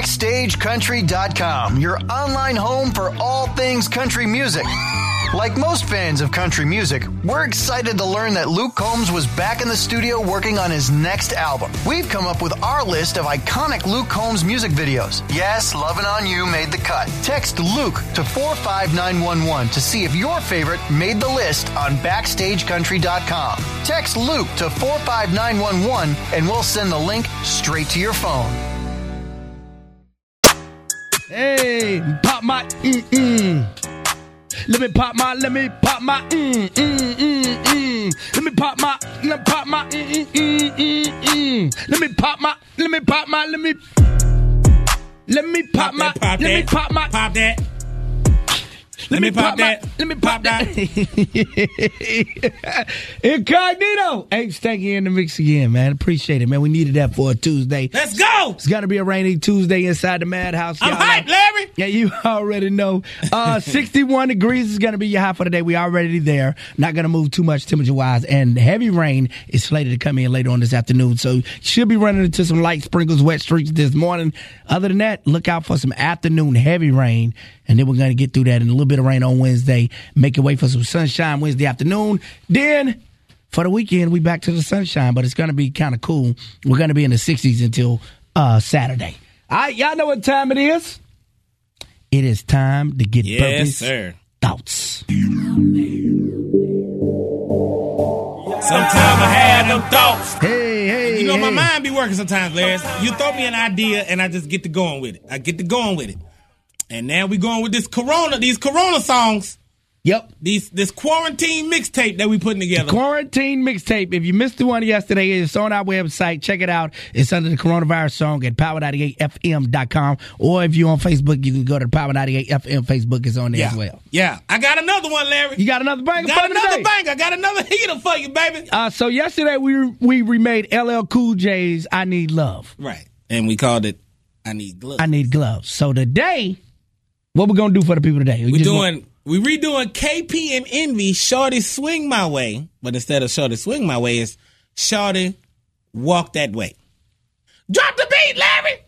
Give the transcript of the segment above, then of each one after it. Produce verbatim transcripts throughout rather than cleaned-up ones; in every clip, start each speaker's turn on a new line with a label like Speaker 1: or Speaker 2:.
Speaker 1: Backstage Country dot com, your online home for all things country music. Like most fans of country music, we're excited to learn that Luke Combs was back in the studio working on his next album. We've come up with our list of iconic Luke Combs music videos. Yes, Lovin' On You made the cut. Text Luke to four five nine one one to see if your favorite made the list on Backstage Country dot com. Text Luke to four five nine one one and we'll send the link straight to your phone.
Speaker 2: Hey, pop my mm-mm. Let me pop my, let me pop my mm, mm, mm, mm. Let me pop my, let me pop my mm, mm, mm, mm. Let me pop my, let me pop my, let me Let me pop, pop my, that, pop let that. me pop my
Speaker 3: Pop that.
Speaker 2: Let, let me pop, pop that. My, let me pop, pop that. Incognito. Hey, Stanky in the mix again, man. Appreciate it, man. We needed that for a Tuesday.
Speaker 3: Let's go.
Speaker 2: It's going to be a rainy Tuesday inside the Madhouse.
Speaker 3: I'm hyped, Larry.
Speaker 2: Yeah, you already know. Uh, sixty-one degrees is going to be your high for the day. We already there. Not going to move too much temperature-wise. And heavy rain is slated to come in later on this afternoon. So should be running into some light sprinkles, wet streaks this morning. Other than that, look out for some afternoon heavy rain. And then we're going to get through that in a little bit of rain on Wednesday. Make your way for some sunshine Wednesday afternoon. Then for the weekend, we back to the sunshine. But it's going to be kind of cool. We're going to be in the sixties until uh, Saturday. All right, y'all know what time it is. It is time to get
Speaker 3: yes,
Speaker 2: Burpee's
Speaker 3: sir.
Speaker 2: thoughts.
Speaker 3: Sometimes I had them thoughts.
Speaker 2: Hey, hey,
Speaker 3: You know,
Speaker 2: hey.
Speaker 3: my mind be working sometimes, Larry. You throw me an idea, and I just get to going with it. I get to going with it. And now we going with this Corona, these Corona songs.
Speaker 2: Yep.
Speaker 3: These this quarantine mixtape that we putting together.
Speaker 2: The quarantine mixtape. If you missed the one yesterday, it's on our website. Check it out. It's under the coronavirus song at power ninety-eight f m dot com. Or if you're on Facebook, you can go to the Power ninety-eight F M Facebook. It's on there
Speaker 3: yeah.
Speaker 2: as well.
Speaker 3: Yeah. I got another one, Larry.
Speaker 2: You got another banger
Speaker 3: got
Speaker 2: for
Speaker 3: another
Speaker 2: today.
Speaker 3: banger. I got another heater for you, baby.
Speaker 2: Uh, so yesterday we we remade L L Cool J's I Need Love.
Speaker 3: Right. And we called it I Need Gloves.
Speaker 2: I Need Gloves. So today, what we going to do for the people today? We
Speaker 3: We're
Speaker 2: just
Speaker 3: doing...
Speaker 2: Want-
Speaker 3: We redoing K P and Envy, Shorty Swing My Way. But instead of Shorty Swing My Way, it's Shorty Walk That Way. Drop the beat, Larry!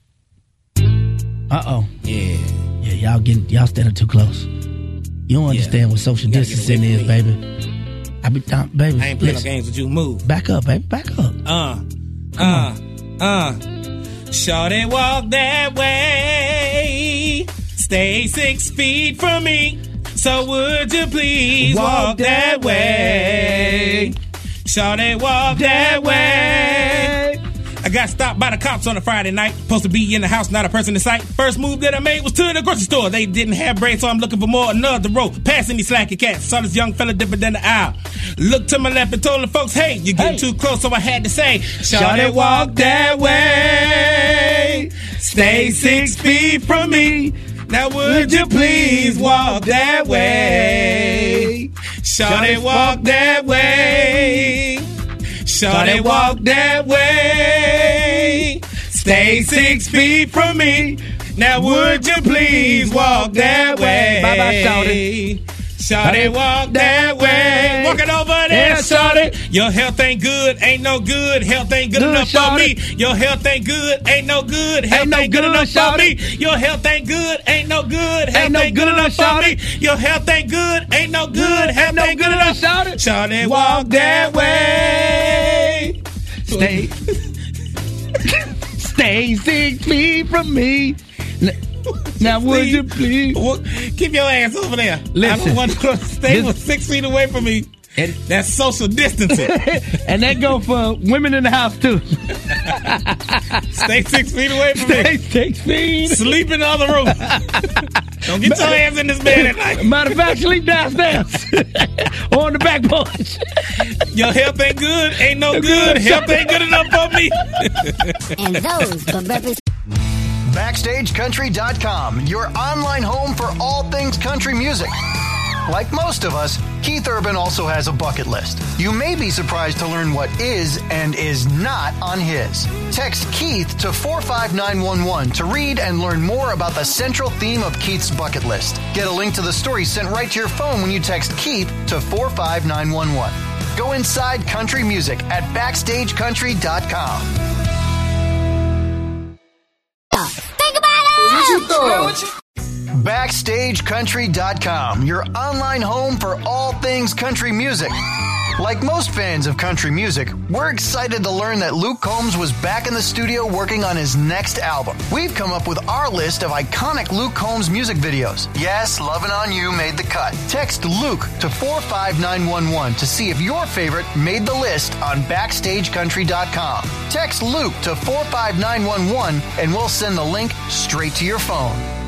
Speaker 2: Uh-oh.
Speaker 3: Yeah.
Speaker 2: Yeah, y'all getting, y'all standing too close. You don't understand
Speaker 3: Yeah.
Speaker 2: what social
Speaker 3: You gotta
Speaker 2: distancing
Speaker 3: get
Speaker 2: is,
Speaker 3: away from
Speaker 2: baby. I be down, baby.
Speaker 3: I ain't playing no
Speaker 2: listen.
Speaker 3: games with you. Move.
Speaker 2: Back up, baby. Back up.
Speaker 3: Uh. Uh. Uh. Shorty walk that way. Stay six feet from me. So would you please walk, walk that way? Shorty walk that way. I got stopped by the cops on a Friday night. Supposed to be in the house, not a person in sight. First move that I made was to the grocery store. They didn't have bread, so I'm looking for more. Another row, passing these slacky cats. Saw this young fella dipping down the aisle. Looked to my left and told the folks, hey, you're getting hey. too close, so I had to say, shorty walk that way. Stay six feet from me. Now would you please walk that way? Shorty walk that way. Shorty walk that way. Stay six feet from me. Now would you please walk that way?
Speaker 2: Bye bye, Shorty.
Speaker 3: Shorty walk that way. Walking over there,
Speaker 2: yeah,
Speaker 3: shorty. Your health ain't good, ain't no good. Health ain't good, good enough shorty. for me. Your health ain't good, ain't no good. Health ain't, no ain't good, good enough shorty. for me. Your health ain't good, ain't no good. Health ain't, no ain't good, good enough for me. Your health ain't good, ain't no good. Health ain't good enough, shorty. Shorty walk that way.
Speaker 2: Stay, stay six feet from me. Now, would you please?
Speaker 3: Keep your ass over there.
Speaker 2: Listen.
Speaker 3: I don't want to stay this, six feet away from me. And that's social distancing.
Speaker 2: And that go for women in the house, too.
Speaker 3: Stay six feet away from
Speaker 2: Stay
Speaker 3: me.
Speaker 2: Stay six feet.
Speaker 3: Sleep in the other room. Don't get your ass in this bed at night.
Speaker 2: Matter of fact, sleep downstairs. Or on the back porch.
Speaker 3: Your health ain't good. Ain't no good. Health ain't good enough for me.
Speaker 4: And those the burpees.
Speaker 1: Backstage Country dot com, your online home for all things country music. Like most of us, Keith Urban also has a bucket list. You may be surprised to learn what is and is not on his. Text Keith to four five nine one one to read and learn more about the central theme of Keith's bucket list. Get a link to the story sent right to your phone when you text Keith to four five nine one one. Go inside country music at Backstage Country dot com.
Speaker 4: Stay
Speaker 1: Backstage Country dot com, your online home for all things country music. Like most fans of country music, we're excited to learn that Luke Combs was back in the studio working on his next album. We've come up with our list of iconic Luke Combs music videos. Yes, Lovin' On You made the cut. Text Luke to four five nine one one to see if your favorite made the list on Backstage Country dot com. Text Luke to four five nine one one and we'll send the link straight to your phone.